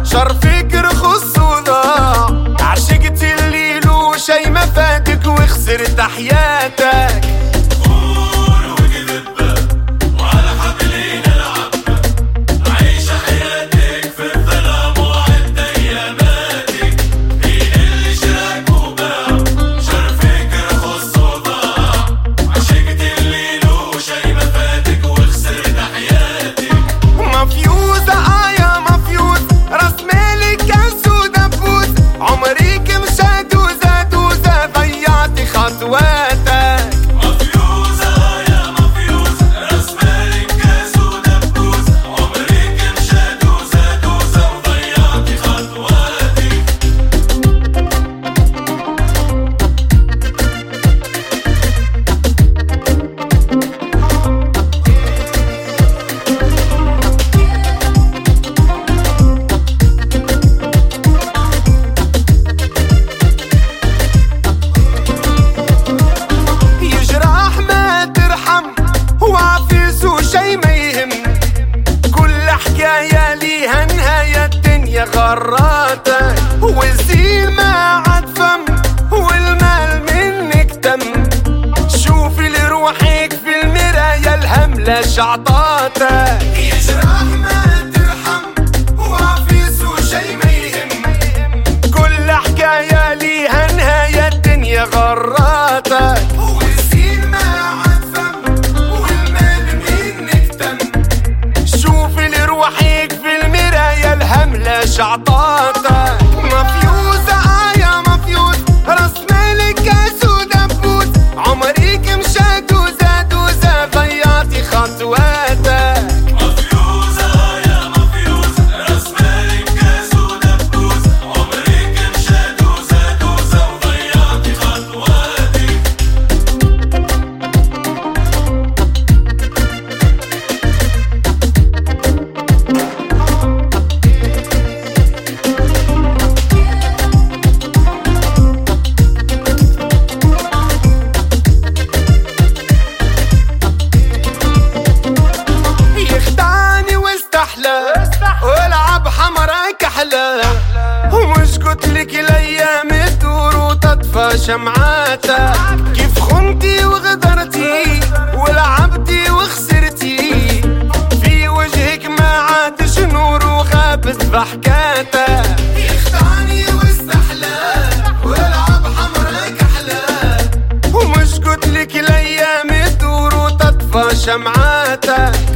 شرفك رخص وضاع، عشقت الليل وشي ما فاتك وخسرت حياتك. غراتك والزين ما عاد فم والمال منك تم، شوفي لروحك في المراية الهملة شعطاتك. يجرح ما ترحم وعفيس وشي ما يهم، كل حكاية ليها نهاية الدنيا غراتك والزين ما عاد فم والمال منك تم، شوفي لروحك في المراية الهملة شعطاتك. مفيوزة يا مفيوز راس مالك كاس ودبوس، عمرك مشى دوزة دوزة ضيعتي خطواتك. مفيوزة يا مفيوز راس مالك كاس ودبوس، عمرك مشى دوزة دوزة وضيعتي خطواتك. والعب حمراك احلى، ومش قلتلك الايام تدور وتطفى شمعاتك، كيف خنتي وغدرتي ولعبتي وخسرتي، في وجهك ما عادش نور وغابت ضحكاتك. يخدعني واستحلى والعب حمراك احلى، ومش قلتلك الايام تدور وتطفى شمعاتك،